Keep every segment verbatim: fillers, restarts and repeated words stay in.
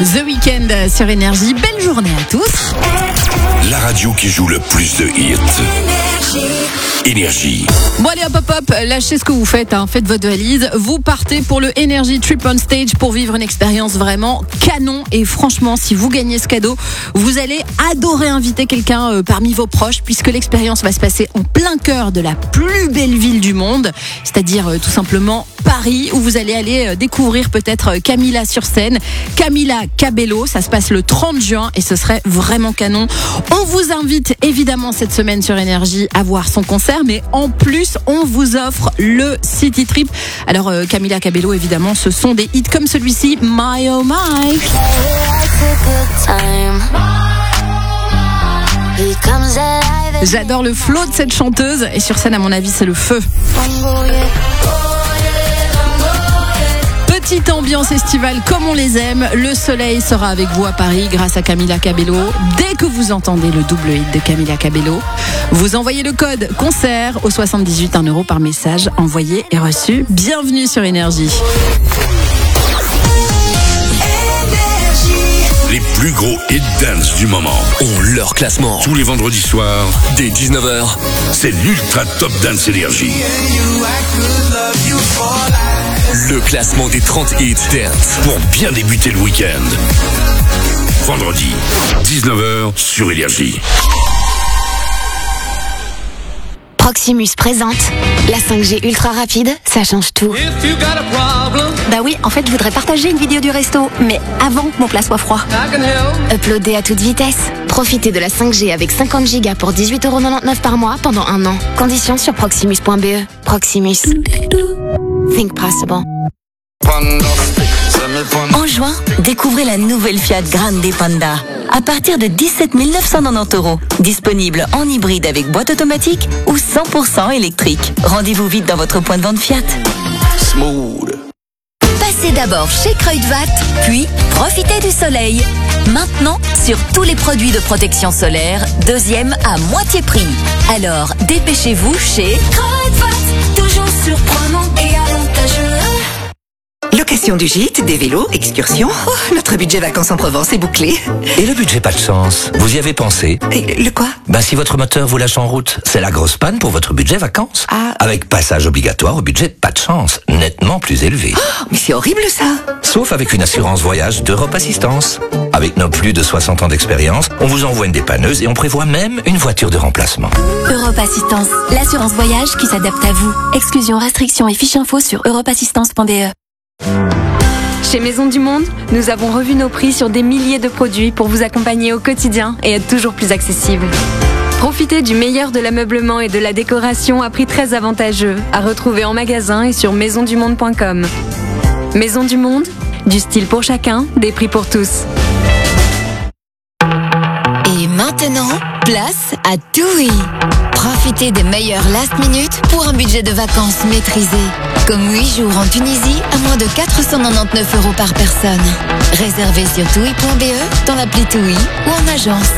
The Weeknd sur Énergie. Belle journée à tous. La radio qui joue le plus de hits. Énergie. Bon allez hop hop hop, lâchez ce que vous faites, hein. Faites votre valise. Vous partez pour le Energy Trip on Stage pour vivre une expérience vraiment canon. Et franchement, si vous gagnez ce cadeau, vous allez adorer inviter quelqu'un euh, parmi vos proches, puisque l'expérience va se passer en plein cœur de la plus belle ville du monde, c'est-à-dire euh, tout simplement Paris, où vous allez aller euh, découvrir peut-être euh, Camila sur scène, Camila Cabello. Ça se passe le trente juin et ce serait vraiment canon. On vous invite évidemment cette semaine sur Énergie à voir son concert, mais en plus on vous offre le City Trip. Alors euh, Camila Cabello, évidemment, ce sont des hits comme celui-ci, My Oh My. J'adore le flow de cette chanteuse et sur scène, à mon avis, c'est le feu. Petite ambiance estivale comme on les aime. Le soleil sera avec vous à Paris grâce à Camila Cabello. Dès que vous entendez le double hit de Camila Cabello, vous envoyez le code concert au soixante-dix-huit, un euro par message envoyé et reçu. Bienvenue sur Énergie. Les plus gros hits dance du moment ont leur classement. Tous les vendredis soirs, Dès dix-neuf heures, c'est l'Ultra Top Dance Énergie. le classement des trente hits dance. Pour bien débuter le week-end. Vendredi, dix-neuf heures sur Énergie. Proximus présente la cinq G ultra rapide, ça change tout. Bah oui, en fait, je voudrais partager une vidéo du resto, mais avant que mon plat soit froid. Uploader à toute vitesse. Profitez de la cinq G avec cinquante gigas pour dix-huit euros quatre-vingt-dix-neuf par mois pendant un an. Conditions sur proximus point b e. Proximus. Think possible. En juin, découvrez la nouvelle Fiat Grande Panda. À partir de dix-sept mille neuf cent quatre-vingt-dix euros. Disponible en hybride avec boîte automatique ou cent pour cent électrique. Rendez-vous vite dans votre point de vente Fiat. Smooth. Passez d'abord chez Kruidvat, puis profitez du soleil. Maintenant, sur tous les produits de protection solaire, deuxième à moitié prix. Alors, dépêchez-vous chez Kruidvat. Toujours surprenant et avantageux. Location du gîte, des vélos, excursions. Oh, notre budget vacances en Provence est bouclé. Et le budget pas de chance, vous y avez pensé? Et le quoi? Ben si votre moteur vous lâche en route, c'est la grosse panne pour votre budget vacances. Ah. Avec passage obligatoire au budget pas de chance, nettement plus élevé. Oh, mais c'est horrible ça. Sauf avec une assurance voyage d'Europe Assistance. Avec nos plus de soixante ans d'expérience, on vous envoie une dépanneuse et on prévoit même une voiture de remplacement. Europe Assistance, l'assurance voyage qui s'adapte à vous. Exclusion, restrictions et fiches info sur europe assistance point b e. Chez Maison du Monde, nous avons revu nos prix sur des milliers de produits pour vous accompagner au quotidien et être toujours plus accessible. Profitez du meilleur de l'ameublement et de la décoration à prix très avantageux, à retrouver en magasin et sur maison du monde point com. Maison du Monde, du style pour chacun, des prix pour tous. Et maintenant, place à TUI. Profitez des meilleurs last minute pour un budget de vacances maîtrisé. Comme huit jours en Tunisie à moins de quatre cent quatre-vingt-dix-neuf euros par personne. Réservez sur tui point b e, dans l'appli TUI ou en agence.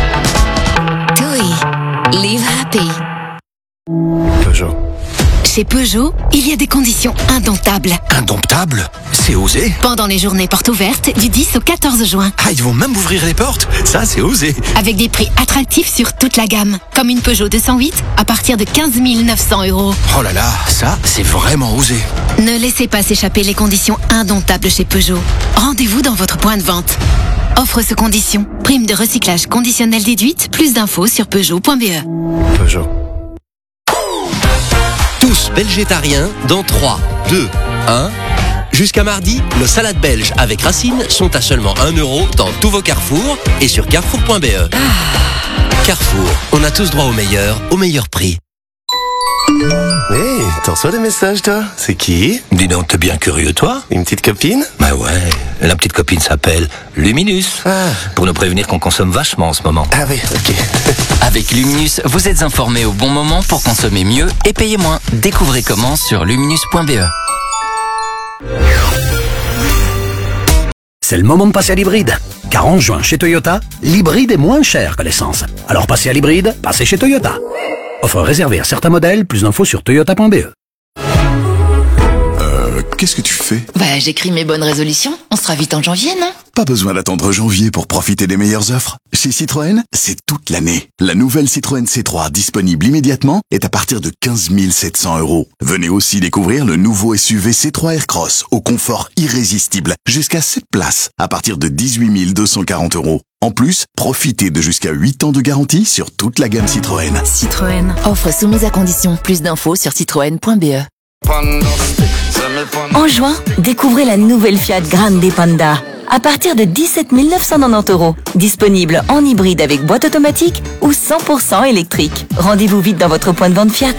TUI. Live happy. Peugeot. Chez Peugeot, il y a des conditions indomptables. Indomptable? C'est osé. Pendant les journées portes ouvertes du dix au quatorze juin. Ah, ils vont même ouvrir les portes? Ça, c'est osé. Avec des prix attractifs sur toute la gamme. Comme une Peugeot deux cent huit à partir de quinze mille neuf cents euros. Oh là là, ça, c'est vraiment osé. Ne laissez pas s'échapper les conditions indomptables chez Peugeot. Rendez-vous dans votre point de vente. Offre sous conditions. Prime de recyclage conditionnelle déduite. Plus d'infos sur peugeot point b e. Peugeot. Tous végétariens dans trois, deux, un. Jusqu'à mardi, nos salades belges avec racines sont à seulement un euro dans tous vos carrefours et sur carrefour point b e. Carrefour, on a tous droit au meilleur, au meilleur prix. Hé, hey, t'en reçois des messages, toi? C'est qui? Dis donc, t'es bien curieux, toi? Une petite copine? Bah ouais, la petite copine s'appelle Luminus. Ah. Pour nous prévenir qu'on consomme vachement en ce moment. Ah oui, ok. Avec Luminus, vous êtes informé au bon moment pour consommer mieux et payer moins. Découvrez comment sur luminus point b e. C'est le moment de passer à l'hybride. Car en juin, chez Toyota, l'hybride est moins cher que l'essence. Alors passez à l'hybride, passez chez Toyota. Offre réservée à certains modèles, plus d'infos sur toyota point b e. qu'est-ce que tu fais? Bah, j'écris mes bonnes résolutions. On sera vite en janvier, non? Pas besoin d'attendre janvier pour profiter des meilleures offres. Chez Citroën, c'est toute l'année. La nouvelle Citroën C trois disponible immédiatement est à partir de quinze mille sept cents euros. Venez aussi découvrir le nouveau S U V C trois Aircross au confort irrésistible, jusqu'à sept places, à partir de dix-huit mille deux cent quarante euros. En plus, profitez de jusqu'à huit ans de garantie sur toute la gamme Citroën. Citroën. Offre soumise à conditions. Plus d'infos sur citroën point b e. En juin, découvrez la nouvelle Fiat Grande Panda. À partir de dix-sept mille neuf cent quatre-vingt-dix euros. Disponible en hybride avec boîte automatique ou cent pour cent électrique. Rendez-vous vite dans votre point de vente Fiat.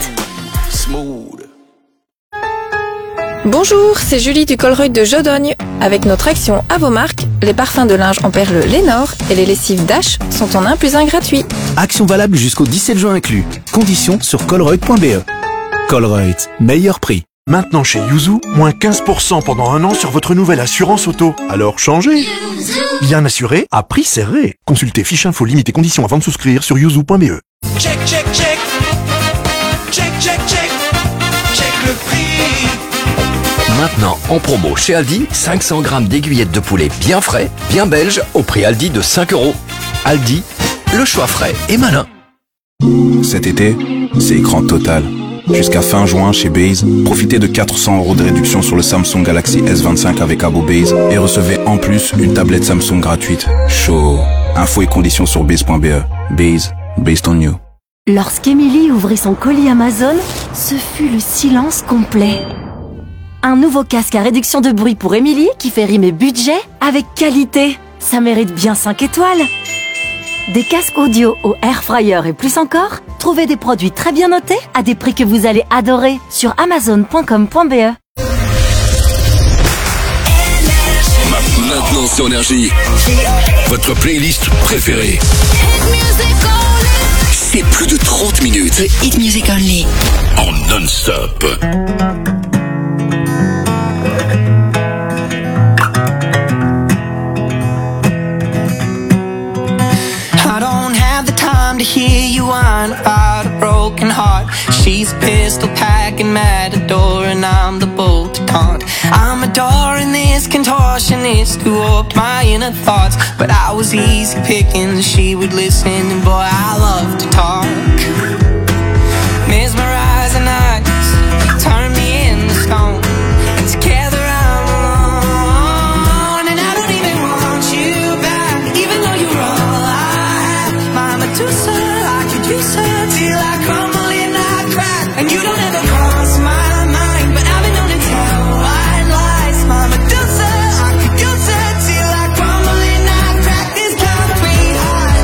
Bonjour, c'est Julie du Colruyt de Jodogne. Avec notre action à vos marques, les parfums de linge en perles Lénore et les lessives Dash sont en un plus un gratuit. Action valable jusqu'au dix-sept juin inclus. Conditions sur colruyt point b e. Colruyt, meilleur prix. Maintenant chez Yuzu, moins quinze pour cent pendant un an sur votre nouvelle assurance auto. Alors changez. Bien assuré, à prix serré. Consultez fiche info limite et conditions avant de souscrire sur yuzu point b e. Check, check, check. Check, check, check. Check le prix. Maintenant, en promo chez Aldi, cinq cents grammes d'aiguillettes de poulet bien frais, bien belge, au prix Aldi de cinq euros. Aldi, le choix frais et malin. Cet été, c'est écran total. Jusqu'à fin juin chez Base, profitez de quatre cents euros de réduction sur le Samsung Galaxy S vingt-cinq avec abo Base et recevez en plus une tablette Samsung gratuite. Chaud. Infos et conditions sur base point b e. Base, based on you. Lorsqu'Emily ouvrit son colis Amazon, ce fut le silence complet. Un nouveau casque à réduction de bruit pour Emily qui fait rimer budget avec qualité. Ça mérite bien cinq étoiles. Des casques audio au air fryer et plus encore, trouvez des produits très bien notés à des prix que vous allez adorer sur amazon point com point b e. Maintenant sur Énergie, votre playlist préférée. C'est plus de trente minutes. The Hit Music Only. En non-stop. To hear you whine about a broken heart. She's a pistol packing matador and I'm the bull to taunt. I'm adoring this contortionist who warped my inner thoughts, but I was easy picking, she would listen, and boy I love to talk. Mesmerizing eyes, you turn me into stone, and together I'm alone, and I don't even want you back, even though you're all I have. My Medusa, I could use her till I crumble and I crack, and you don't ever cross my mind, but I've been known to tell white lies. My Medusa, I could use her till I crumble and I crack. This concrete heart,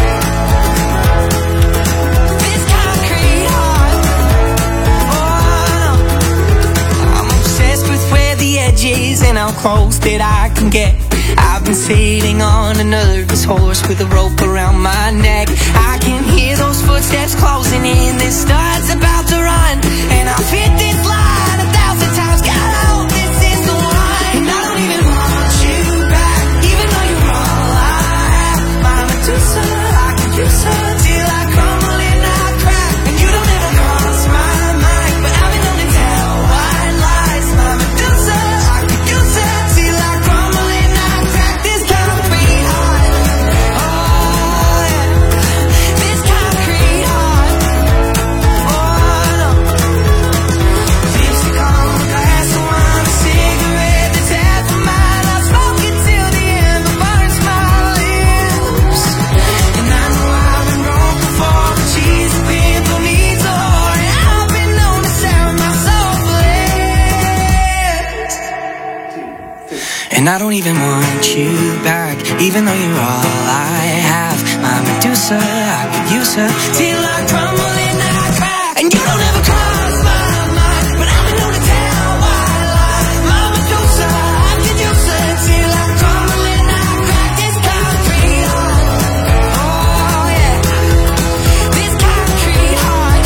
this concrete heart. Oh no, I'm obsessed with where the edge is and how close that I can get. I've been sitting on a nervous horse with a rope around my neck. I can hear those footsteps closing in. This star's about to run, and I've hit this line a thousand times. God, I hope this is the one. And I don't even want you back, even though you're all I have. My Medusa, I could use her till I crumble and I crack, and you don't ever cross my mind, but I've been known to tell white lies. My Medusa, I could use her till I crumble and I crack. This concrete heart, oh yeah, this concrete heart, oh no. Lipstick on a glass of wine, a cigarette that's half a mile. I've spoken till the end, but burns my lips. And I know I've been wrong before, but she's a pimple needs a whore, and I've been known to sell my soul for less. And I don't even want you back, even though you're all I have. My Medusa, I could use her till I crumble and I crack, and you don't ever cross my mind, but I've been known to tell white lies. My Medusa, I could use her till I crumble and I crack. This concrete heart, oh yeah, this concrete heart,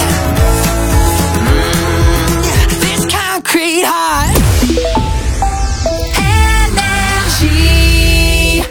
mm, yeah, this concrete heart. Energy.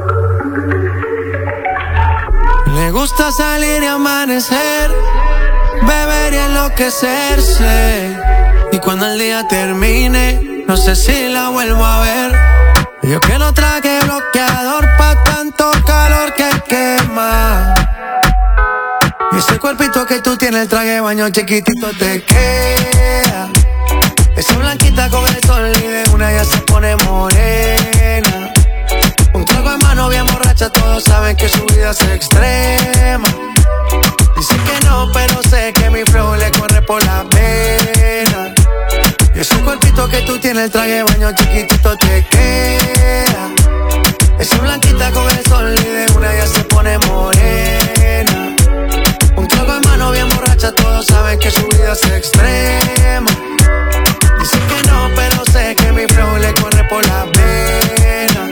Le gusta salir y amanecer, beber y enloquecerse. Y cuando el día termine, no sé si la vuelvo a ver. Yo que no traje bloqueador pa' tanto calor que quema. Y ese cuerpito que tú tienes, el traje de baño chiquitito te queda. Esa blanquita con el sol y de una ya se pone morena. Un trago de mano bien borracha, todos saben que su vida es extrema. Dice que no, pero sé que mi flow le corre por la pena. Y ese cuerpito que tú tienes, el traje de baño chiquitito te queda. Esa blanquita con el sol y de una ya se pone morena. Un trago de mano bien borracha, todos saben que su vida es extrema. Dice que no, pero sé que mi flow le corre por la pena.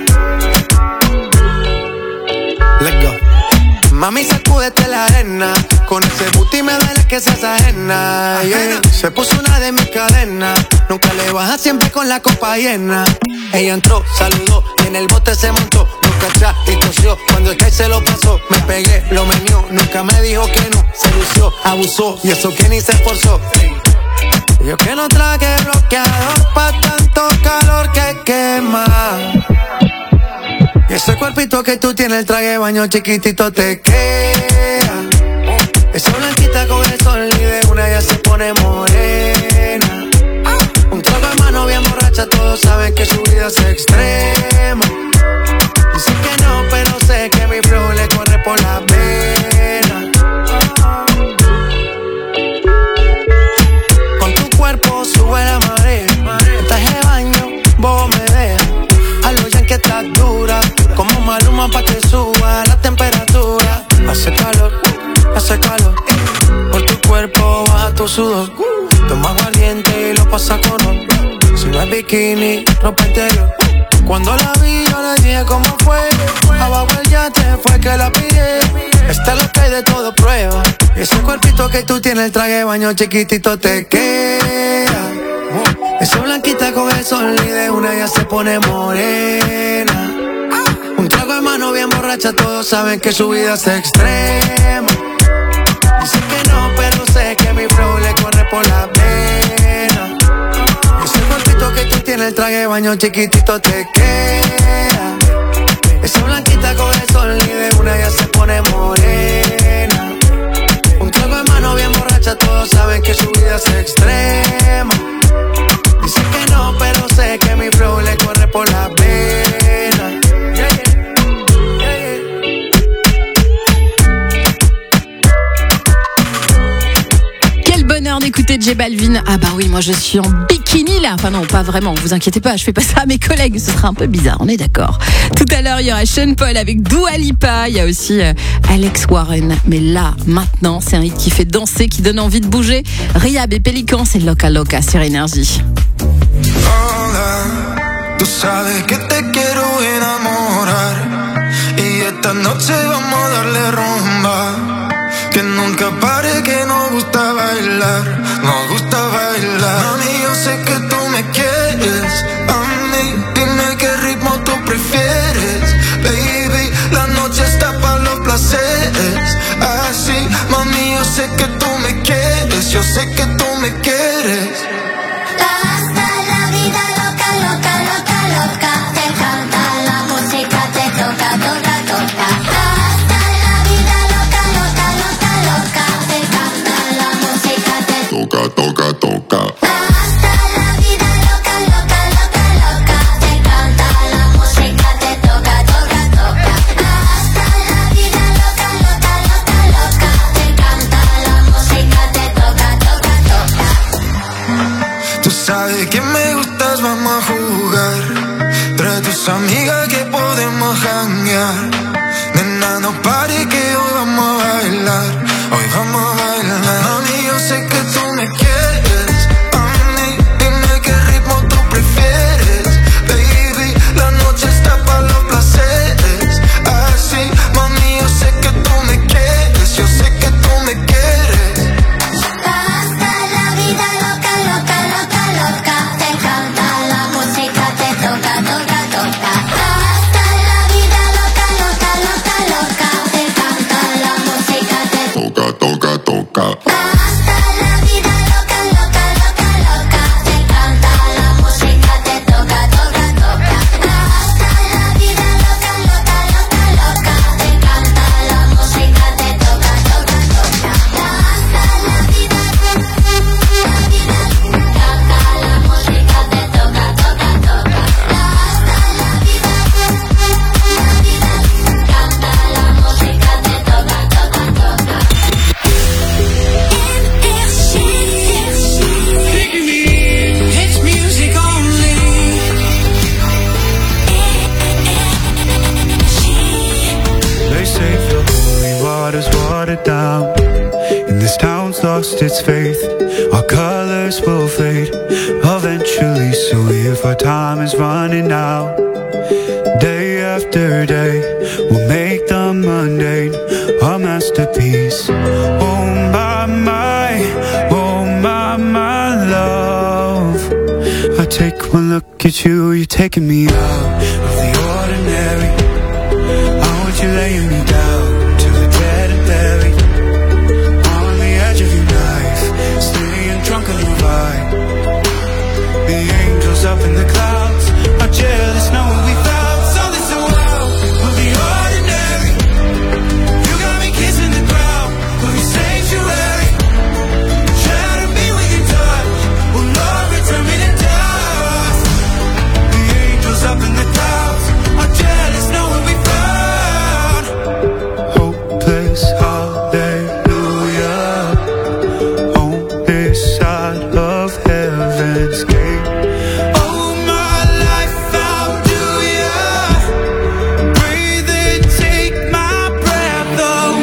Let's go. Mami, sacúdete la arena. Con ese booty me duele que seas ajena, yeah. Se puso una de mis cadenas. Nunca le baja, siempre con la copa llena. Ella entró, saludó y en el bote se montó. Nunca atrás y tosió. Cuando el que se lo pasó, me pegué, lo menió. Nunca me dijo que no, se lució, abusó. Y eso que ni se esforzó. Yo que no traje bloqueador pa' tanto calor que quema. Y ese cuerpito que tú tienes, el traje de baño chiquitito te queda. Esa blanquita con el sol y de una ya se pone morena. Un trago de mano bien borracha, todos saben que su vida es extrema. Dice que no, pero sé que mi flow le corre por la pena. Con tu cuerpo sube la marea. En traje de baño, vos me dejas. A lo Yankee estás dura, como Maluma pa' que suba la temperatura. Hace calor, hace calor. Por tu cuerpo baja tu sudor. Toma aguardiente y lo pasa con ron. Si no es bikini, ropa interior. Cuando la vi yo le dije cómo fue. Abajo el yate fue que la pillé. Está lo que hay de todo prueba. Y ese cuerpito que tú tienes, el traje de baño chiquitito te queda. Esa blanquita con el sol y de una ya se pone morena. Un trago de mano bien borracha, todos saben que su vida es extrema. Dice que no, pero sé que mi flow le corre por la pena. Ese cuerpito que tú tienes, el traje de baño chiquitito te queda. Esa blanquita con el sol y de una ya se pone morena. Un trago de mano bien borracha, todos saben que su vida es extrema. Dice que no, pero sé que mi flow le corre por la pena. Yeah, yeah. Yeah, yeah. Quel bonheur d'écouter J Balvin. Ah bah oui, moi je suis en bikini là. Enfin non, pas vraiment, vous inquiétez pas, je fais pas ça à mes collègues, ce sera un peu bizarre, on est d'accord. Tout à l'heure, il y aura Sean Paul avec Dua Lipa, il y a aussi euh, Alex Warren. Mais là, maintenant, c'est un hit qui fait danser, qui donne envie de bouger. Riyab et Pélican, c'est Loca Loca sur Énergie. Hola, tú sabes que te quiero enamorar y esta noche vamos a darle rumba. Que nunca pare, que nos gusta bailar, nos gusta bailar. Mami, yo sé que tú me quieres, a mí, dime qué ritmo tú prefieres. Baby, la noche está para los placeres. Así, mami, yo sé que tú me quieres, yo sé que tú me quieres. Hasta la vida loca, loca, loca, loca. Te encanta la música, te toca, toca, toca. Hasta la vida loca, loca, loca, loca. Te encanta la música, te toca, toca, toca. Hasta la vida loca, loca, loca, loca. Te encanta la música, te toca, toca, toca. Hasta la vida loca, loca, loca, loca. Te encanta la música, te toca, toca, toca. Tú sabes que me gustas, vamos a jugar. Trae tus amigas que podemos janguear. Nena, no pare que hoy vamos a bailar. Hoy vamos a bailar. Mami, yo sé que tú me quieres. A mí, dime qué ritmo tú prefieres. Baby, la noche está para los placeres. Así, mami, yo sé que tú me quieres. Yo sé que tú me quieres. Hasta la vida loca, loca, loca, loca. Te encanta la música, te toca, toca, toca. Hasta la vida loca, loca, loca, loca. Te encanta la música, te toca, toca, toca. Hasta down. And this town's lost its faith. Our colors will fade eventually. So if our time is running out, day after day, we'll make the mundane a masterpiece. Oh my, my, oh my, my love. I take one look at you, you're taking me out of the ordinary. I want you laying me down to the dead and buried, on the edge of your knife, staying drunk on your vibe. The angels up in the clouds are jealous knowing we found something so wild of the ordinary. You got me kissing the ground of your sanctuary. Shadow me with your touch, oh Lord, return me to dust. The angels up in the clouds are jealous knowing we found hopeless hallelujah on this side of heaven's gate. Oh my life, I'll do ya. Breathe and take my breath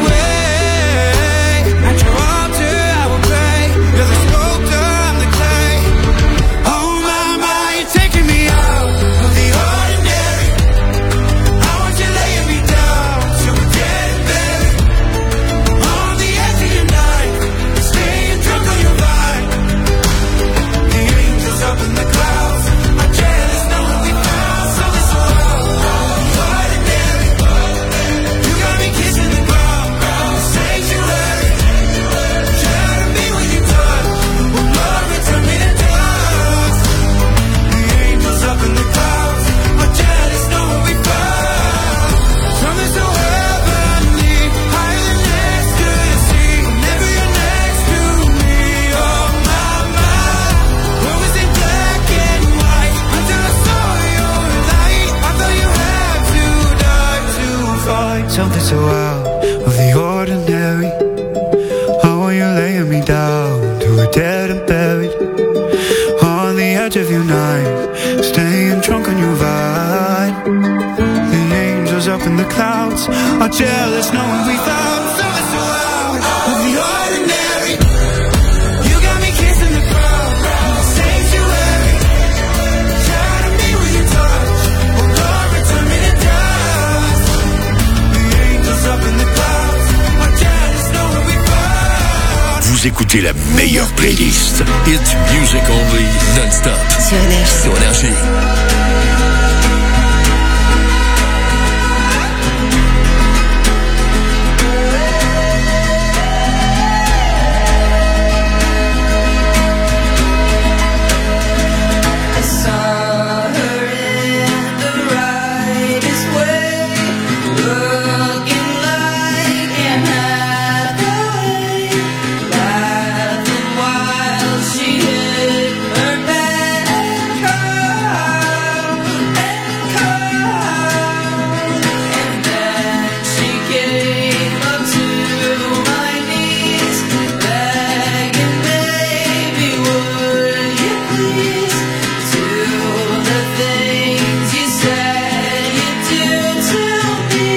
away. At your altar I will pray. You're the sculptor, I'm the clay. Oh my, my, you're taking me out of the ordinary. I want you laying me down so we're dead and buried, on the edge of your night, staying drunk on your vine. The angels up in the clouds are jealous knowing we found something so ordinary. You got me kissing the ground, the sanctuary. Shadow me with your touch, oh Lord, return me to dust. The angels up in the clouds are jealous knowing we found something so heavenly, higher than ecstasy. Whenever you're next to me, oh my, my. What was it black and white until I saw your light? I thought you had to die to find something so out of the ordinary. I want you laying me down to a dead and buried, on the edge of your night, staying drunk on your vine. The angels up in the clouds are jealous knowing we found something so out of the ordinary. You got me kissing the ground, the sanctuary. Shadow me with your touch, oh Lord, return me to dust. The angels up in the clouds are jealous knowing we found. Vous écoutez la meilleure playlist. It's music only, non-stop. Sur Énergie. Sur Énergie. I saw her in the rightest way, looking like Anne Hathaway, laughing while she hit her bed and cried, and cried. And then she came up to my knees, begging, baby, would you please do the things you said you'd do to me,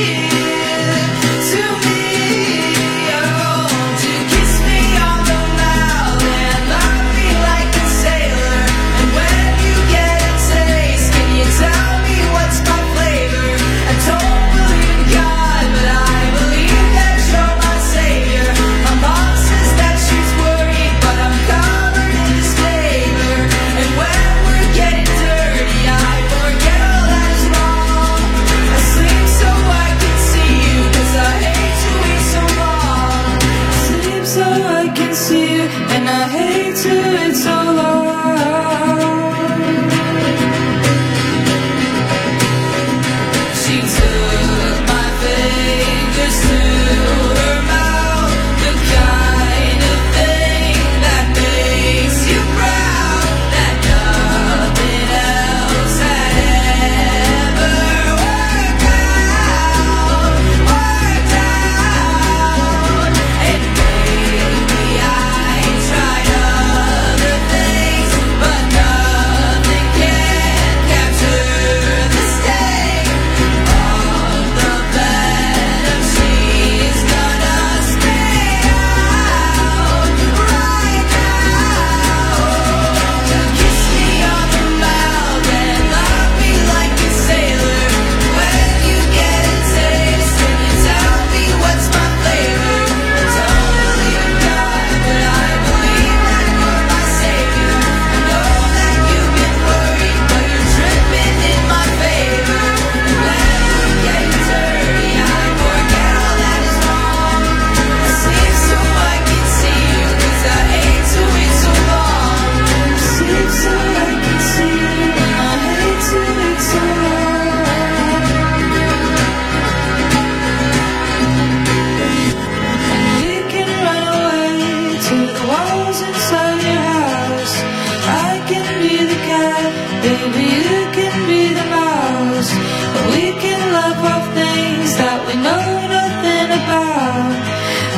to me. I want you to kiss me on the mouth and love me like a sailor. And when you get a taste, can you tell me what's my flavor? I don't believe in God, but I believe that you're my savior. My mom says that she's worried, but I'm covered in disclaimer. And when we're getting dirty, I forget all that is wrong. I sleep so I can see you, 'cause I hate to wait so long. Sleep so I can see you, and I hate to wait so long. She took my fingers to her mouth, the kind of thing that makes you proud, that nothing else had ever worked out, worked out. And maybe I tried other things.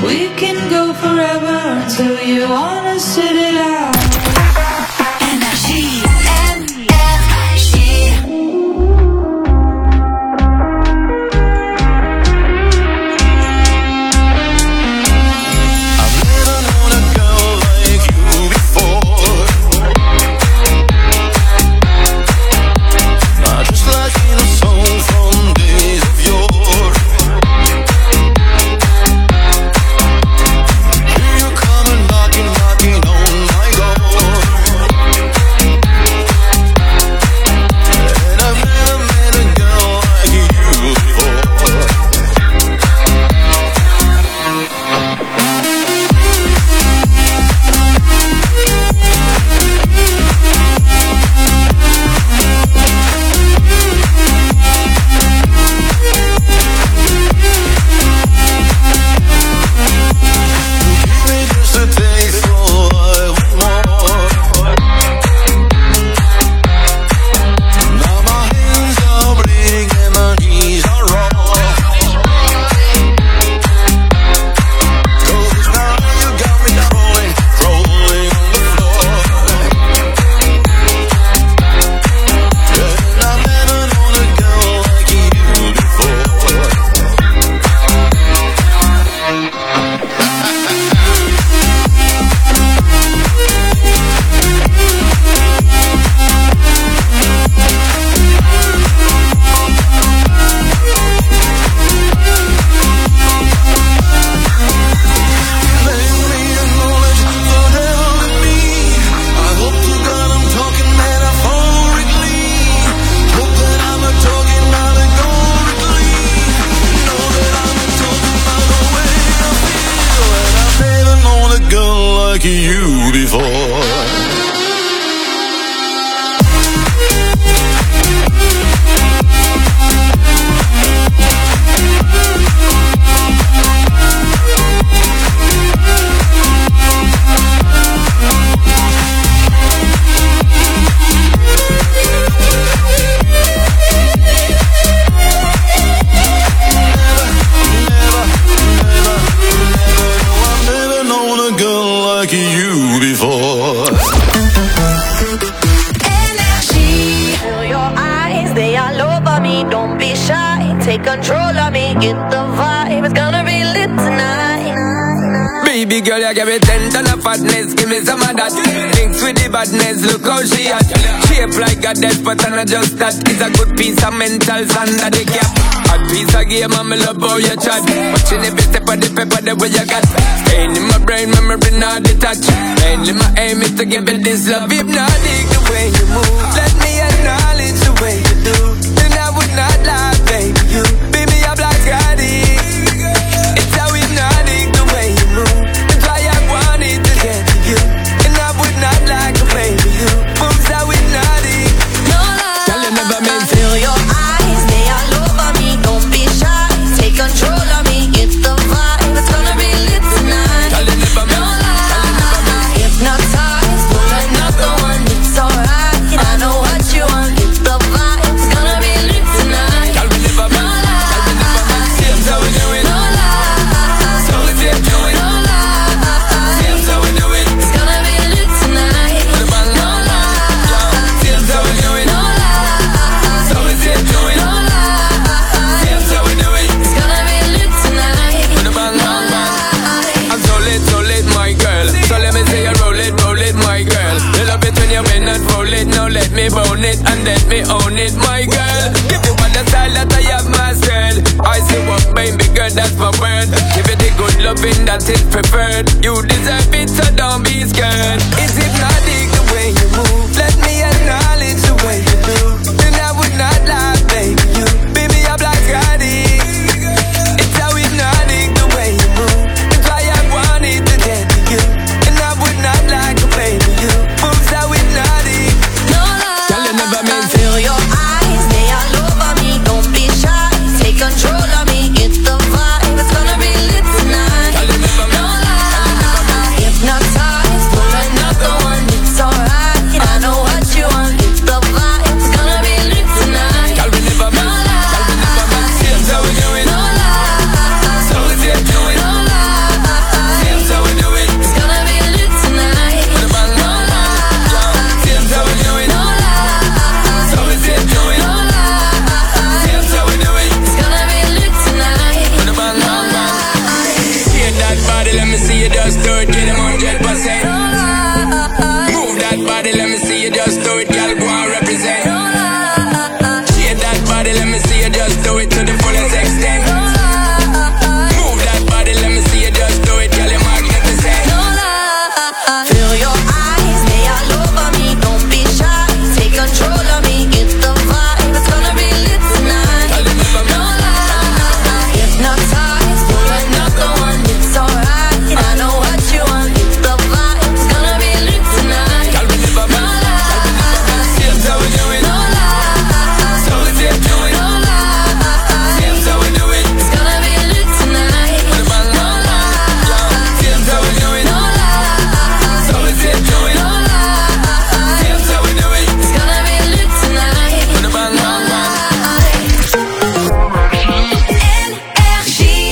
We can go forever until you wanna sit it out. Energie. You before. Take control of me, get the vibe. It's gonna be lit tonight. Baby girl, you give me ten ton of fatness. Give me some of that. Thinks with the badness, look how she at. Shape like a death, but I'm not just that. It's a good piece of mental under the cap. A piece of game, I'm love how you chat. Watching every step of the paper, the way you got. Staying in my brain, memory not detached. Mainly my aim is to give it this love. Hypnotic the way you move. Let me acknowledge the way you do. Then I would not lie, baby. You beat me up like Scotty. It's how hypnotic the way you move. That's why I wanted to get to you. And I would not like to play with you. Moves how hypnotic. No lie. Tell you never meant to. Feel your eyes, they all over me. Don't be shy. Take control of me. Get the vibe. It's gonna be lit tonight. Tell you never meant. No lie. Hypnotize. Pull another one. It's alright. I know what you want. Get the vibe. It's gonna be lit tonight. Tell me never meant. Tell me never meant. Seems how we do it. No lie. So we did do it. No lie. Seems how we do it. It's gonna be lit tonight. No lie. Seems how we do it. No lie. So we did do it. No lie. Seems how we do it. It's gonna be lit tonight. No lie. I'm so lit, so lit, my girl. So let me say you roll it, roll it, my girl. You love it when you bend and roll it. Now let me bone it and let me own it, my girl. Give you all the style that I have mastered. I see what baby girl, that's my word. Give it the good loving that is preferred. You deserve it, so don't be scared. It's hypnotic the way you move. Let me acknowledge the way you do. Then I would not lie, baby. You beat me up like Scotty. It's how hypnotic the way you move. That's why I wanted to get to you. And I would not like to play with you. Moves how hypnotic. No lie. Tell you never meant to. Feel your eyes, they all over me. Don't be shy. Take control of me. Get the vibe. It's gonna be lit tonight. Tell you never No meant. lie. Hypnotize. Pull another one. It's alright. I know it, get them one hundred percent. Move that body, let me see you just do it, girl, go and represent. Shake that body, let me see you just do it to the fullest extent. Move that body, let me see you just do it, girl, you're magnificent. Feel your eyes, they all over me. Don't be shy, take control of me. Get the vibe, it's gonna be lit tonight. No lie, hypnotize, pull another one, it's alright. I know what you want, get the vibe, it's gonna be lit tonight. No lie, Here's how we do it. no lie, So we did do it. no lie. Here's how we do it. It's gonna be lit tonight. No lie, Here's how we do it. no lie. So we did do it. No lie, Here's how we do it. it's gonna be lit tonight. Put a bang, No bang, bang. Énergie.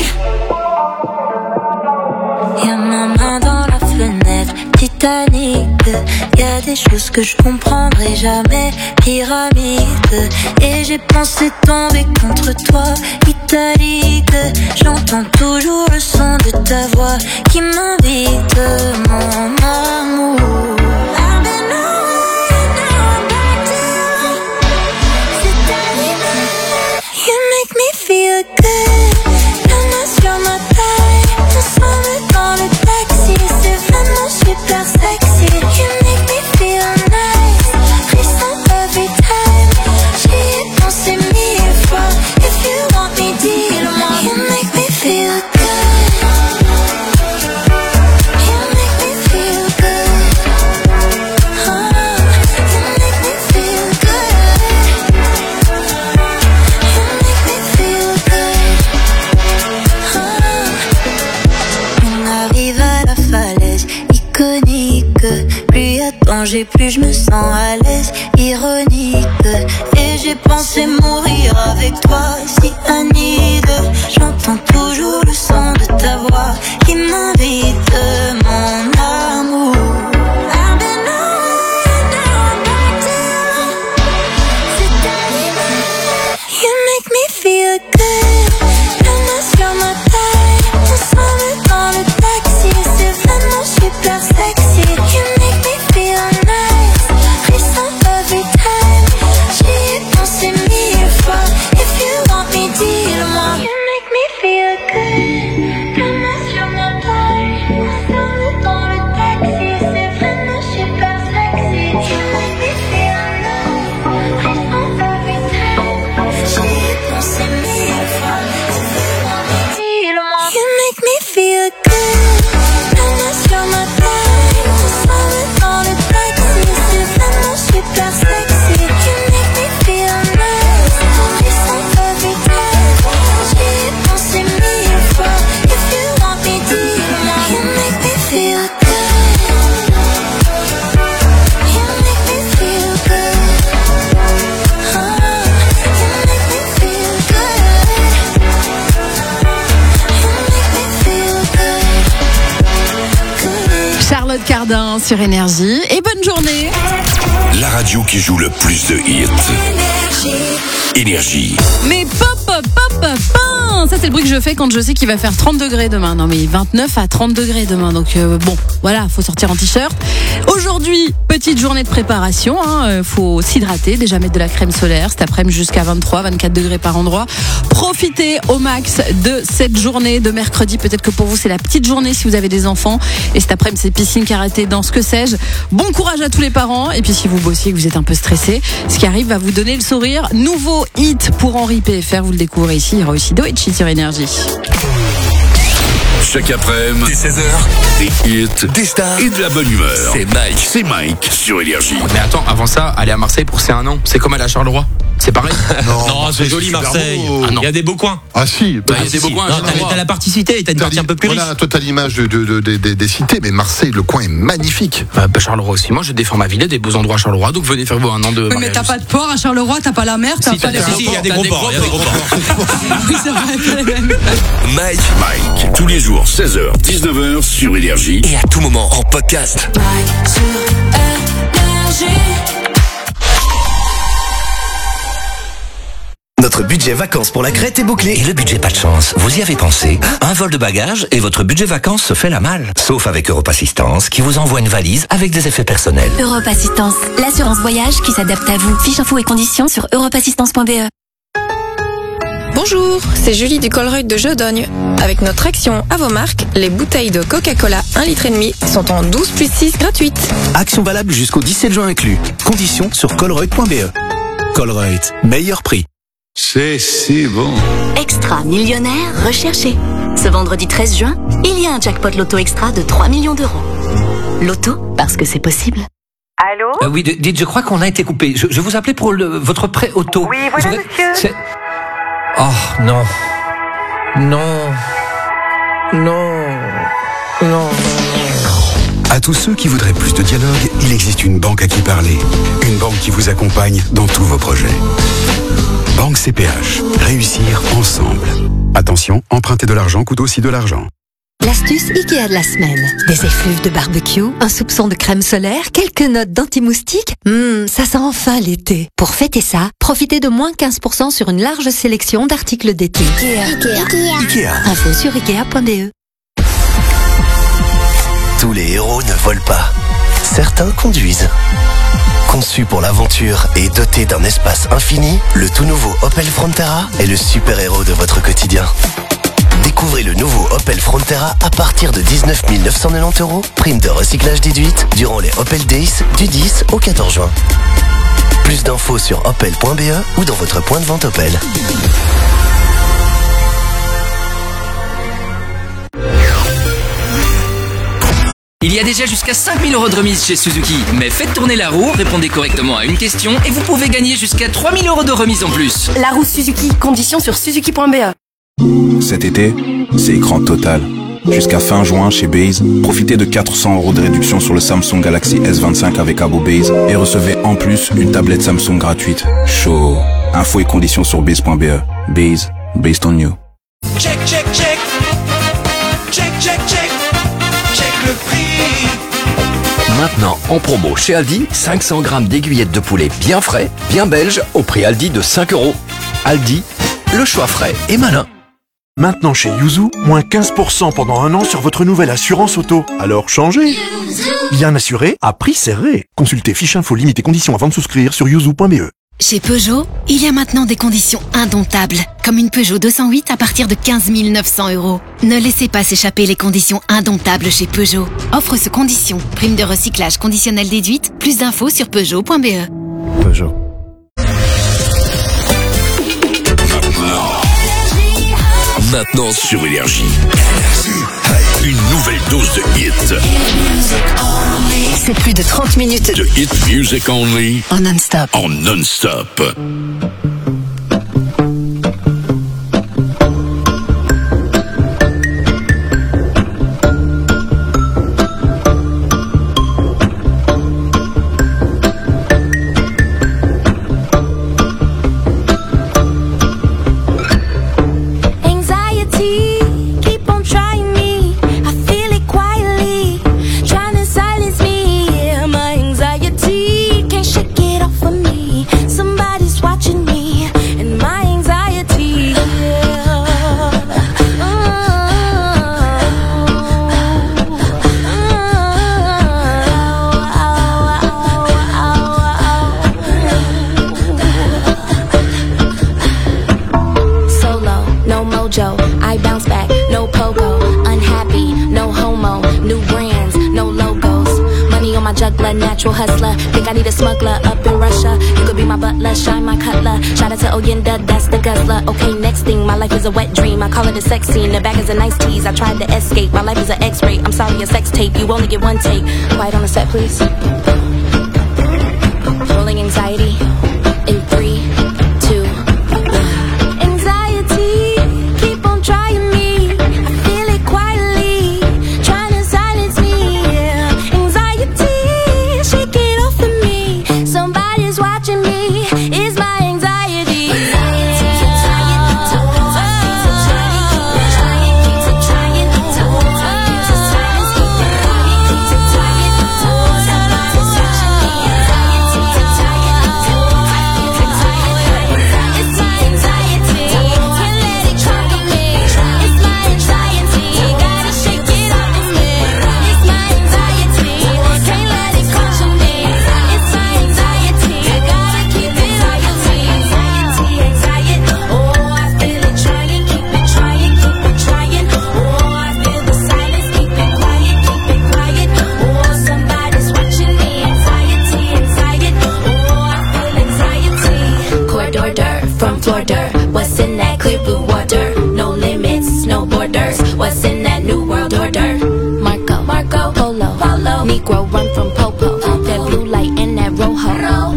Y'a ma main dans la fenêtre, Titanic. Y'a des choses que je comprendrai jamais, pyramide. Et j'ai pensé tomber contre toi, italique. J'entends toujours le son de ta voix qui m'invite, mon amour. I've been away, now I'm back to c'est animal. You make me feel good. La main sur ma taille, ensemble dans le taxi, c'est vraiment super sexy. You make me feel nice, frisson every time. J'y ai pensé mille fois. If you want me, dis-le-moi. You make me feel good. You make me feel good. Oh, you make me feel good. You make me feel good. Oh. On arrive à la falaise iconique. Plus y a danger, plus je me sens à l'aise, ironique. Et j'ai pensé mourir avec toi, si anide. J'entends toujours le son de ta voix qui m'invite, mon amour. I've been away, now I'm back to c'est animal. You make me feel good. La main sur ma taille, ensemble dans le taxi, c'est vraiment super sexy. You make me feel nice, frisson every time. J'y ai pensé mille fois. If you want me, dis-le-moi. You make me feel good. La main sur ma taille, ensemble dans le taxi, c'est vraiment super sexy. You make me feel nice, frisson every time. J'y ai pensé mille fois. If you want me, dis-le-moi. You make me feel good. La main sur ma taille, ensemble dans le taxi, c'est vraiment super sexy. You make me feel nice, frisson every time. J'y ai pensé mille fois. If you want me, dis-le-moi. You make me feel good. You make me feel good. Oh, you make me feel good. You make me feel good. Good. Charlotte Cardin sur Énergie. Et bonne journée. La radio qui joue le plus de hits. Énergie. Mais pop, pop, pop, pop, pop. Ça c'est le bruit que je fais quand je sais qu'il va faire trente degrés demain. Non mais vingt-neuf à trente degrés demain. Donc euh, bon, voilà, faut sortir en t-shirt. Aujourd'hui, petite journée de préparation. Hein, euh, faut s'hydrater, déjà mettre de la crème solaire. Cet après-midi jusqu'à vingt-trois, vingt-quatre degrés par endroit. Profitez au max de cette journée de mercredi. Peut-être que pour vous c'est la petite journée si vous avez des enfants. Et cet après-midi c'est piscine, karaté, danse, que sais-je. Bon courage à tous les parents. Et puis si vous bossiez, que vous êtes un peu stressé, ce qui arrive va vous donner le sourire. Nouveau hit pour Henri P F R, vous le découvrez ici. Il y aura aussi Doechi sur Énergie. Chaque après-midi, Dès seize heures, des hits, des stars et de la bonne humeur. C'est Mike. C'est Mike sur Énergie. Mais attends, avant ça, aller à Marseille pour c'est un an, c'est comme aller à Charleroi. C'est pareil. Non, c'est joli Marseille. Ah non. Il y a des beaux coins. Ah si, Bah, il y a des beaux coins à Non, t'as, Charleroi. t'as la partie cité et t'as une partie un peu plus riche. Voilà, toi t'as l'image de, de, de- de- des- des cités, mais Marseille, le coin est magnifique. Bah, bah, Charleroi aussi. Moi, je défends ma ville, il y a des beaux endroits à Charleroi, donc venez faire vous un an de Oui, mais mariage t'as pas de port à Charleroi, t'as pas la mer, t'as Si, pas t'as les des Si, si, il y a des T'as gros des ports. gros Il y a des gros ports. Oui, c'est vrai, pas les mêmes. Mike. Mike, tous les jours, seize heures, dix-neuf heures sur Énergie. Et à tout moment en podcast. Mike sur Énergie. Notre budget vacances pour la Crète est bouclé. Et le budget pas de chance, vous y avez pensé? Un vol de bagages et votre budget vacances se fait la malle. Sauf avec Europe Assistance qui vous envoie une valise avec des effets personnels. Europe Assistance, l'assurance voyage qui s'adapte à vous. Fiche infos et conditions sur europe assistance point b e. Bonjour, c'est Julie du Colruyt de Jodogne. Avec notre action à vos marques, les bouteilles de Coca-Cola un litre et demi sont en douze plus six gratuites. Action valable jusqu'au dix-sept juin inclus. Conditions sur colruyt point b e. Colruyt, meilleur prix. C'est si bon. Extra millionnaire recherché. Ce vendredi treize juin, il y a un jackpot loto extra de trois millions d'euros. Loto, parce que c'est possible. Allô Euh, oui, d- dites, je crois qu'on a été coupé. Je, je vous appelais pour le, votre prêt auto. Oui, voilà, Je- monsieur. c'est- Oh, non. Non. Non. Non. À tous ceux qui voudraient plus de dialogue, il existe une banque à qui parler. Une banque qui vous accompagne dans tous vos projets. Banque C P H. Réussir ensemble. Attention, emprunter de l'argent coûte aussi de l'argent. L'astuce Ikea de la semaine. Des effluves de barbecue, un soupçon de crème solaire, quelques notes d'anti-moustique. Hum, ça sent enfin l'été. Pour fêter ça, profitez de moins quinze pour cent sur une large sélection d'articles d'été. Ikea. Ikea. Ikea. Info sur ikea point b e. Tous les héros ne volent pas. Certains conduisent. Conçu pour l'aventure et doté d'un espace infini, le tout nouveau Opel Frontera est le super-héros de votre quotidien. Découvrez le nouveau Opel Frontera à partir de dix-neuf mille neuf cent quatre-vingt-dix euros, prime de recyclage déduite durant les Opel Days du dix au quatorze juin. Plus d'infos sur opel point b e ou dans votre point de vente Opel. Il y a déjà jusqu'à cinq mille euros de remise chez Suzuki. Mais faites tourner la roue, répondez correctement à une question et vous pouvez gagner jusqu'à trois mille euros de remise en plus. La roue Suzuki, conditions sur suzuki point b e. Cet été, c'est écran total. Jusqu'à fin juin chez Base, profitez de quatre cents euros de réduction sur le Samsung Galaxy S vingt-cinq avec Abo Base et recevez en plus une tablette Samsung gratuite. Chaud. Infos et conditions sur base point b e. Base, based on you. Check, check, check. Check, check, check. Check le prix. Maintenant, en promo chez Aldi, cinq cents grammes d'aiguillettes de poulet bien frais, bien belge, au prix Aldi de cinq euros. Aldi, le choix frais et malin. Maintenant chez Yuzu, moins quinze pour cent pendant un an sur votre nouvelle assurance auto. Alors changez. Bien assuré, à prix serré. Consultez fiche info limite et conditions avant de souscrire sur yuzu point b e. Chez Peugeot, il y a maintenant des conditions indomptables, comme une Peugeot deux cent huit à partir de quinze mille neuf cents euros. Ne laissez pas s'échapper les conditions indomptables chez Peugeot. Offre sous condition. Prime de recyclage conditionnelle déduite. Plus d'infos sur peugeot point b e. Peugeot. Maintenant sur Énergie. Une nouvelle dose de hit. C'est plus de trente minutes De hit music only. en non-stop. En non-stop. Anxiety, keep on trying me. I feel it quietly, trying to silence me. Yeah, my anxiety can't shake it off of me. Somebody's watching me, and my anxiety. Yeah. Solo, no mojo, I bounce back, no pogo. Unhappy, no homo, new brands, no logos. Money on my juggler, natural hustler. Think I need a smuggler up in Russia. You could be my butler, shine my cutler. Shout out to Oyenda, that's the guzzler. Okay, next thing, my life is a wet dream. I call it a sex scene. The bag is a nice tease. I tried to escape. My life is an X-ray. I'm sorry, a sex tape. You only get one take. Quiet on the set, please. Rolling anxiety. In three, two, one. Anxiety, keep on trying me. I feel it quietly, trying to silence me. Yeah. Anxiety, shake it off of me. Somebody's watching me. It's my anxiety. grow, run from popo. That blue light and that rojo.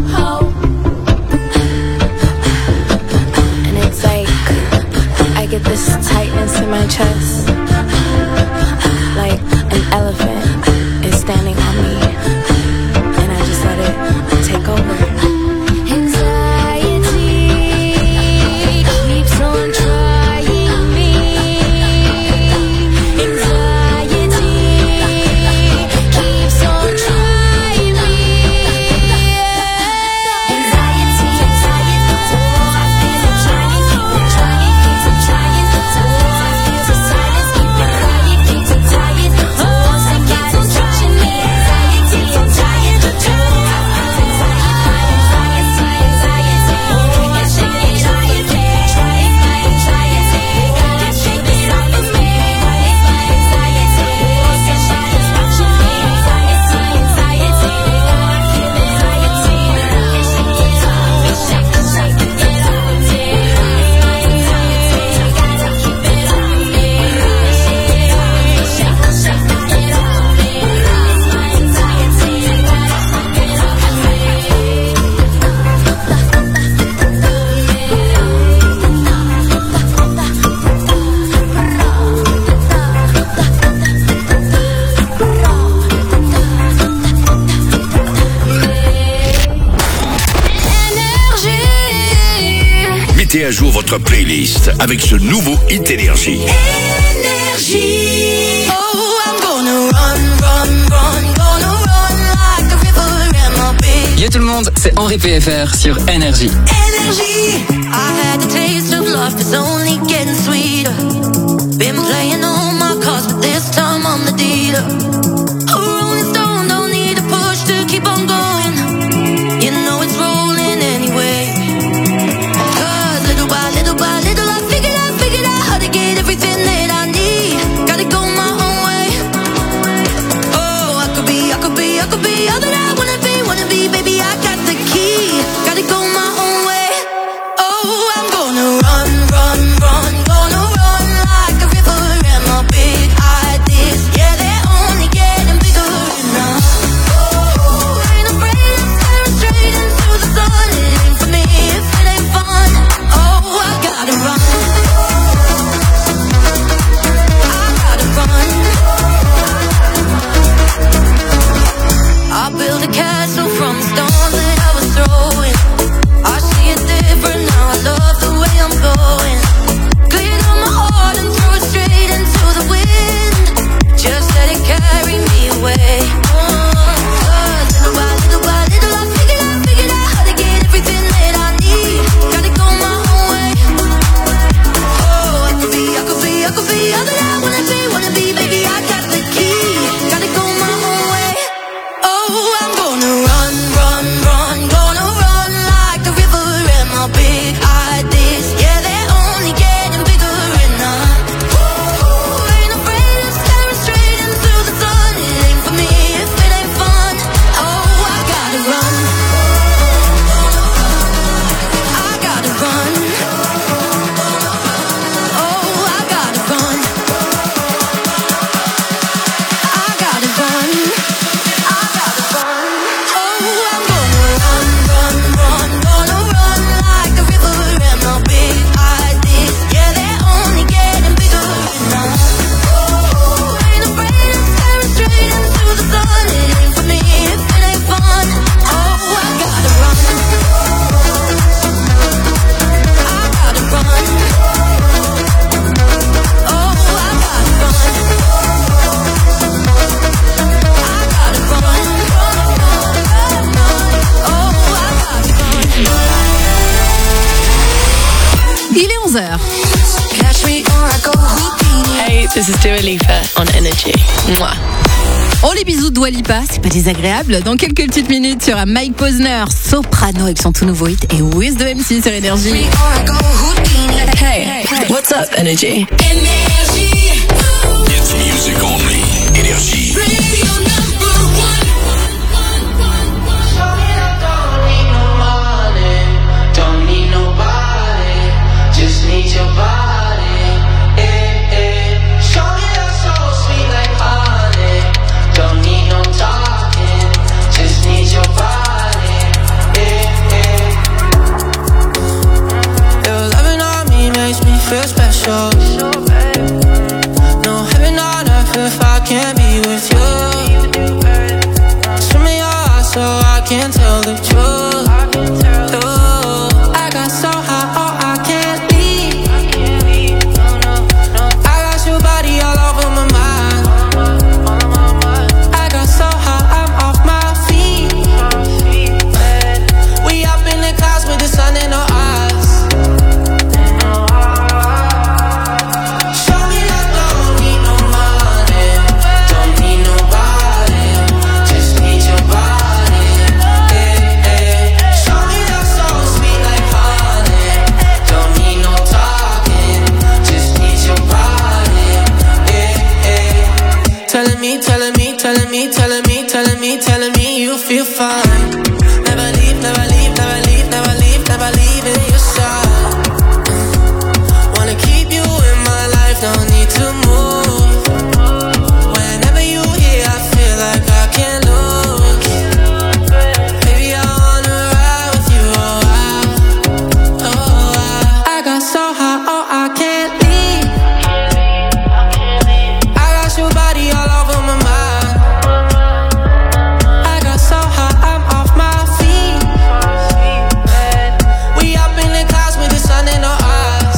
And it's like I get this tightness in my chest, like an elephant is standing on me, and I just let it take over. Anxiety keeps on trying me. Anxiety keeps on trying me. Anxiety, anxiety, I feel it trying, keep it trying, keeps on trying. I feel the silence, keep it quiet, keeps on tired. Once I get on touching me, anxiety, anxiety, Mettez à jour votre playlist avec ce nouveau Hit Énergie. Énergie. Oh, I'm gonna run, run, run, gonna run like the river in my bed. Yo tout le monde, c'est Henri P F R sur Énergie. Energy. I had the taste of love, it's only getting sweeter. Been playing all my cards, but this time I'm the dealer. A rolling stone, don't need a push to keep on going. You know it's rolling anyway. Cause little by little by little I figured out, figured out how to get everything that I need. Gotta go my own way. Oh, I could be, I could be, I could be all that I wanna be, wanna be, baby, I got the key. Gotta go my own way. Oh, I'm gonna run, run, run, gonna run like a river in my big ideas. Yeah, they're only getting bigger now. Oh, ain't afraid of staring straight into the sun. It ain't for me if it ain't fun. Oh, I gotta run. I gotta run. I built a castle from the stones that I was throwing. I see it different now, I love the way I'm going. Clean up my heart and throw it straight into the wind. Just let it carry me away. Cause little by little by little I figured out, figured out how to get everything that I need. Gotta go my own way. Oh, I could be, I could be, I could be all that I wanna be, wanna be, baby, I got the key. Gotta go my own way. Oh, I'm gonna run, run, run, gonna run like the river in my big ideas. Yeah, they're only getting bigger and I'm oh, ain't afraid of staring straight into the sun. It ain't for me if it ain't fun. Oh, I gotta run. I gotta run. Oh, I gotta run. I gotta run. I gotta run. Oh, I'm gonna run, run, run, gonna run like the river in my big ideas. Yeah, they're only getting bigger now. Oh, ain't afraid of staring straight into the sun. It ain't for me if it ain't fun. Oh, I gotta run. I gotta run. Oh, I gotta run. Il est onze heures. Hey, this is Dua Lipa on Energy. Mwah. Oh les bisous de Dua Lipa, c'est pas désagréable. Dans quelques petites minutes, il y aura Mike Posner, Soprano avec son tout nouveau hit et Wiz de M C sur Énergie. Hey, what's up, Energy? It's music only. Énergie. Don't need nobody, just need your body. Eh, eh. Show me that so sweet like honey. Don't need no talk. me, telling me, telling me, telling me, telling me, telling me you feel fine. Never leave, never leave, never leave, never leave, never leave in your side. Wanna keep you in my life, no need to move. Whenever you here, I feel like I can't lose. Baby, I wanna ride with you, oh I, oh I. I got so high, oh I can't leave. I got your body all over my mind. I got so high, I'm off my feet. We up in the clouds with the sun in our eyes.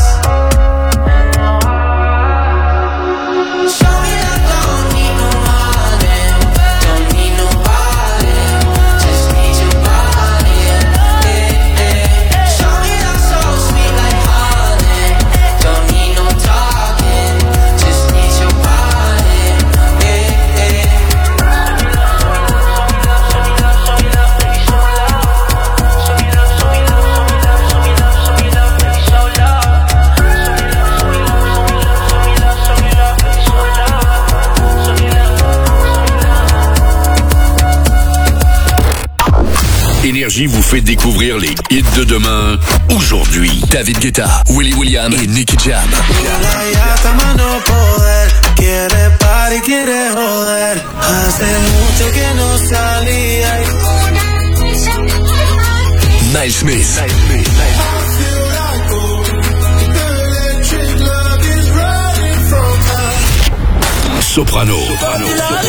Show me I don't need no money, don't need nobody, just need your body. Yeah, yeah. Show me I'm so sweet like honey, don't need no talking, just need your body. Yeah, yeah. Énergie vous fait découvrir les hits de demain, aujourd'hui. David Guetta, Willy William et Nicky Jam. Ya estamos no poder, quiere party, quiere joder. Hace mucho que no salía. Miles Smith. Soprano. Soprano.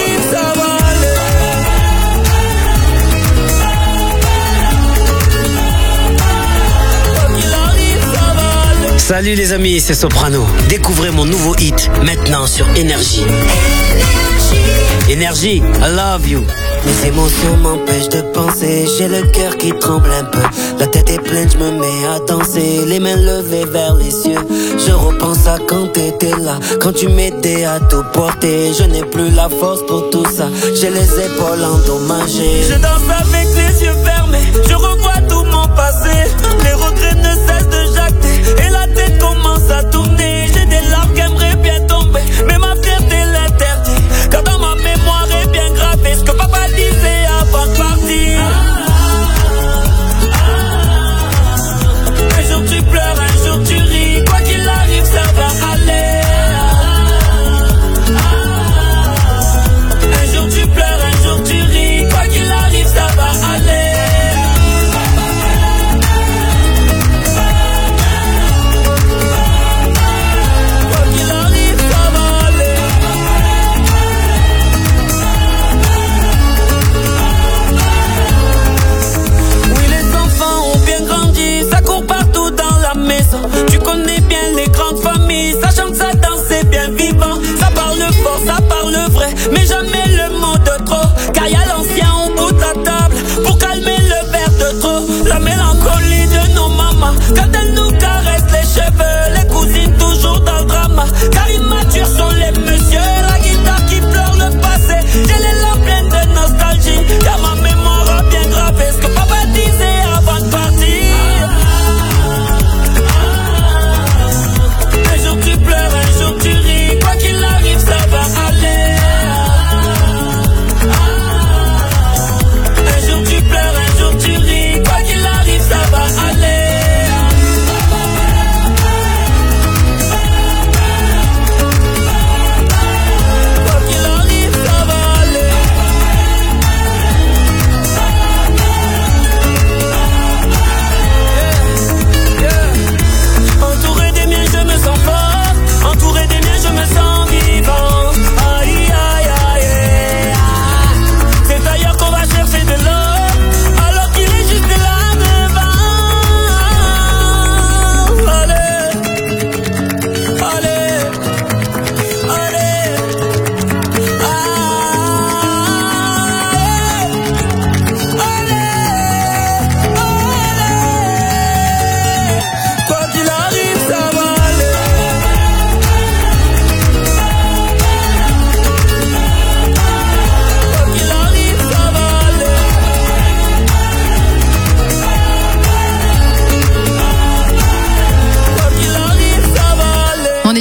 Salut les amis, c'est Soprano. Découvrez mon nouveau hit maintenant sur Énergie. Énergie, I love you. Mes émotions m'empêchent de penser, j'ai le cœur qui tremble un peu. La tête est pleine, je me mets à danser, les mains levées vers les cieux. Je repense à quand t'étais là, quand tu m'aidais à tout porter. Je n'ai plus la force pour tout ça, j'ai les épaules endommagées. Je danse avec les yeux fermés, je revois tout mon passé. Les regrets ne cessent de jacter, et la tête commence à tourner. J'ai des larmes qui aimeraient bien tomber, mais ma fierté l'interdit. Car dans ma mémoire est bien gravé ce que papa disait avant de partir. Un jour tu pleures, un jour tu ris, quoi qu'il arrive ça va aller. Un jour tu pleures, un jour tu ris, quoi qu'il arrive ça va aller.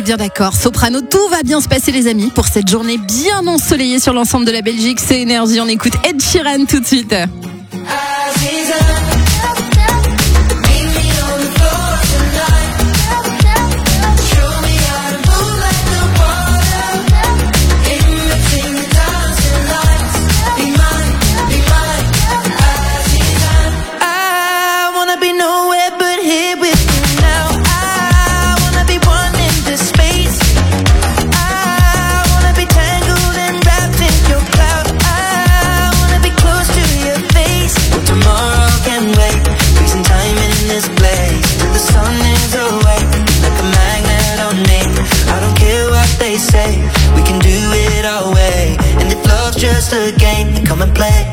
est bien d'accord. Soprano, tout va bien se passer les amis pour cette journée bien ensoleillée sur l'ensemble de la Belgique. C'est Énergie, on écoute Ed Sheeran tout de suite. Just a game, come and play.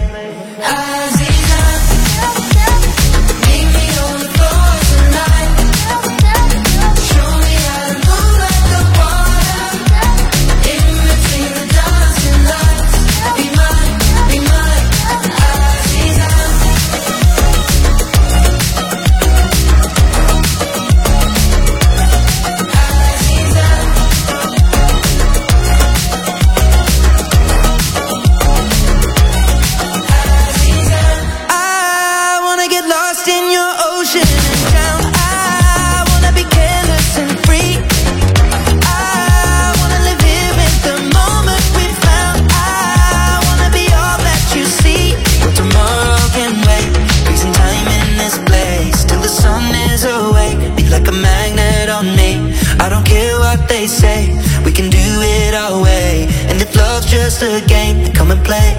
Just a game, come and play.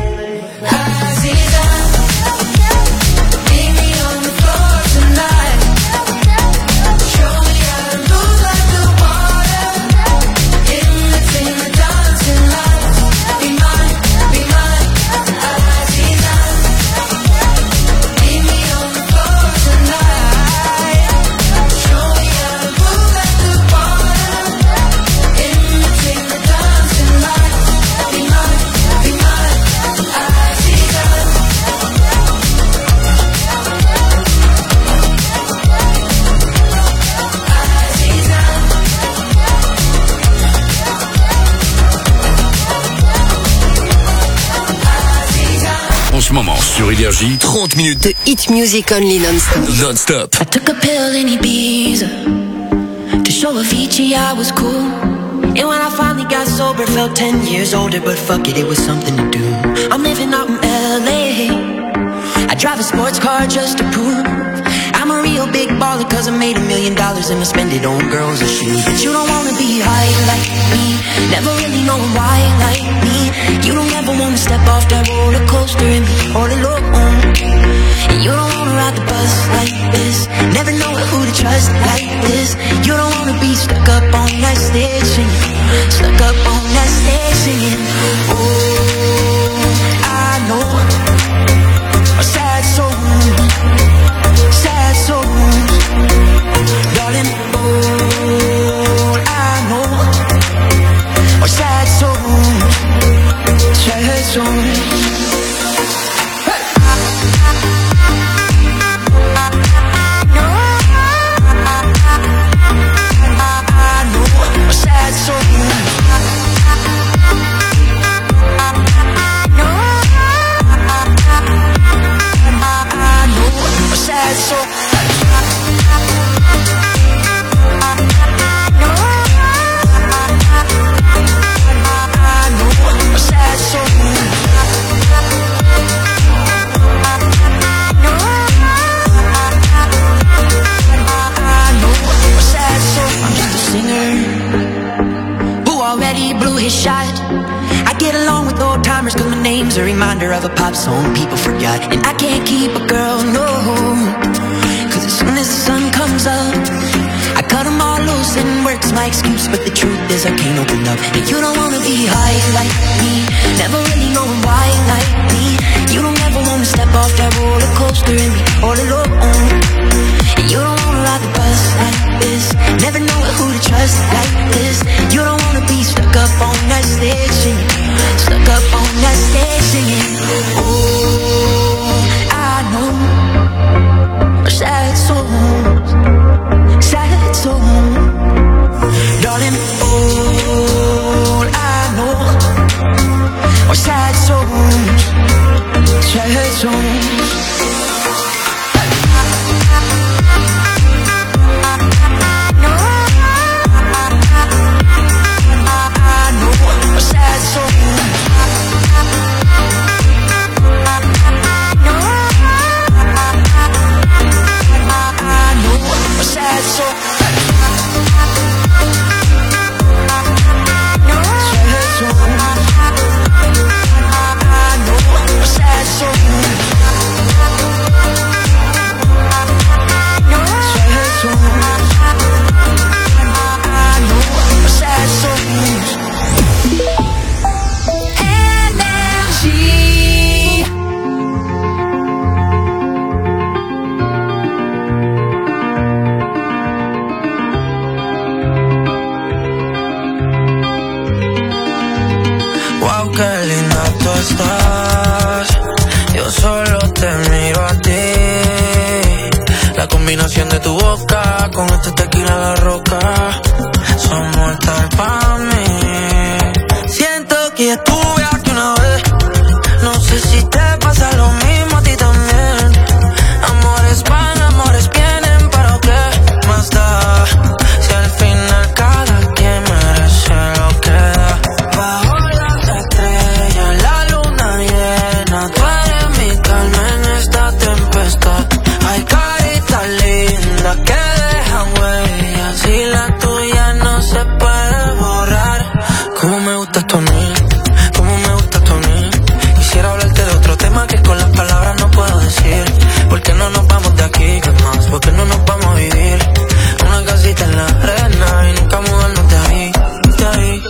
Moment sur Énergie, trente minutes de hit music only non-stop. Non-stop. I took a pill in Ibiza to show Avicii I was cool. And when I finally got sober, felt ten years older, but fuck it, it was something to do. I'm living out in L A. I drive a sports car just to prove I'm a real big baller, cause I made a million dollars and I spend it on girls and shoes. But you don't wanna be high like me, never really knowing why like me. You don't ever wanna step off that roller coaster and be all alone. And you don't wanna ride the bus like this, never know who to trust like this. You don't wanna be stuck up on that stage singing, stuck up on that stage singing. Oh, I know a sad soul, sad souls, darling. Oh, I know a sad souls, sad souls. A reminder of a pop song people forgot. And I can't keep a girl, no, cause as soon as the sun comes up, I cut them all loose and work's my excuse. But the truth is I can't open up. And you don't wanna be high like me, never really knowing why like me. You don't ever wanna step off that roller coaster and be all alone. And you don't wanna ride the bus like this, never know who to trust like this. You don't wanna be stuck up on that stage singing, stuck up on that stage singing. Oh, I know sad souls, sad souls, darling. Oh, estás. Yo solo te miro a ti. La combinación de tu boca con este tequila La Roca son mortal para mí. Siento que estuve aquí una vez. No sé si te pasa lo mismo a ti también. Amores van, amores vienen, pero ¿qué más da? Si al final cada quien merece lo que da. Bajo las estrellas, la luna llena, tú eres mi calma en esta tempestad. Hay caritas lindas que dejan huellas y la tuya no se puede borrar. Cómo me gustas tú a mí, cómo me gustas tú a mí. Quisiera hablarte de otro tema que con las palabras no puedo decir. ¿Por qué no nos vamos de aquí? ¿Qué más? ¿Por qué no nos vamos a vivir? Una casita en la arena y nunca mudarnos de ahí, de ahí.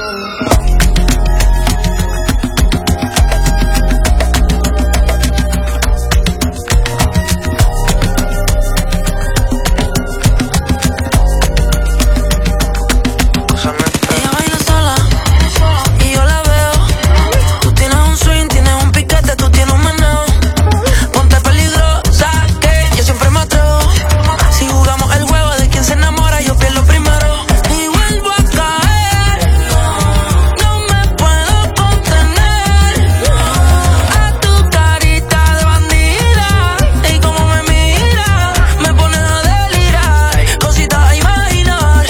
Ella baila sola y yo la veo. Tú tienes un swing, tienes un piquete, tú tienes un meneo. Ponte peligrosa, que yo siempre me atrevo. Si jugamos el juego de quien se enamora, yo pierdo primero. Y vuelvo a caer, no me puedo contener. A tu carita de bandida y como me mira, me pones a delirar. Cositas a imaginar.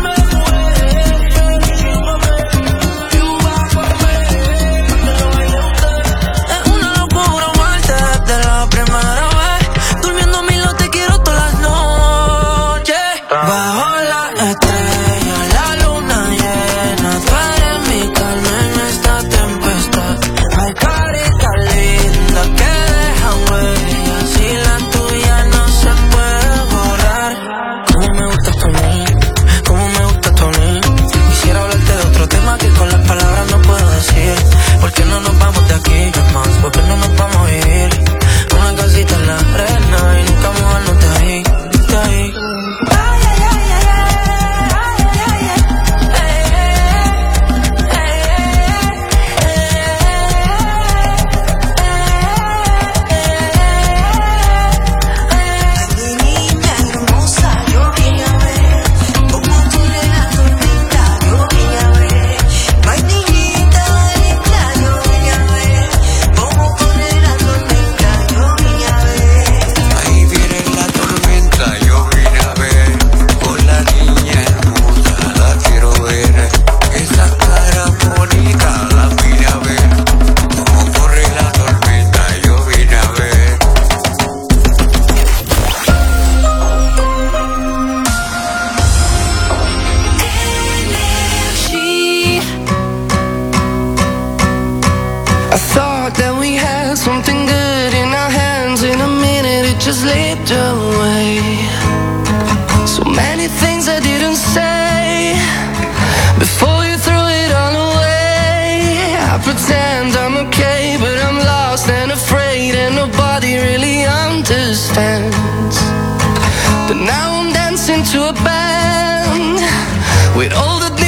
Es una locura amarte desde la primera vez. Durmiendo a mí no te quiero todas las noches. Bajo la estrella, la luna llena, tú eres mi calma en esta tempestad. Hay caritas lindas que dejan huellas y la tuya no se puede borrar. Cómo me gustas tú a mí, cómo me gustas tú a mí. Quisiera hablarte de otro tema que con las palabras no puedo decir. ¿Por qué no nos vamos de aquí? ¿Qué más? ¿Por qué no nos vamos a vivir? Una casita en la arena y nunca mudarnos de ahí, de ahí. Niña hermosa, yo vine a ver cómo tú le das tormenta, yo vine a ver. Ay, niñita linda, yo vine a ver cómo corre la tormenta, yo vine a ver. Ahí viene la tormenta, yo vine a ver. Por la niña hermosa, la quiero ver. Esa cara bonita, la vine a ver. Cómo corre la tormenta, yo vine a ver. I thought that we had something good in our hands. In a minute it just slipped away. So many things I didn't say before you threw it all away. I pretend I'm okay, but I'm lost and afraid, and nobody really understands. But now I'm dancing to a band with all the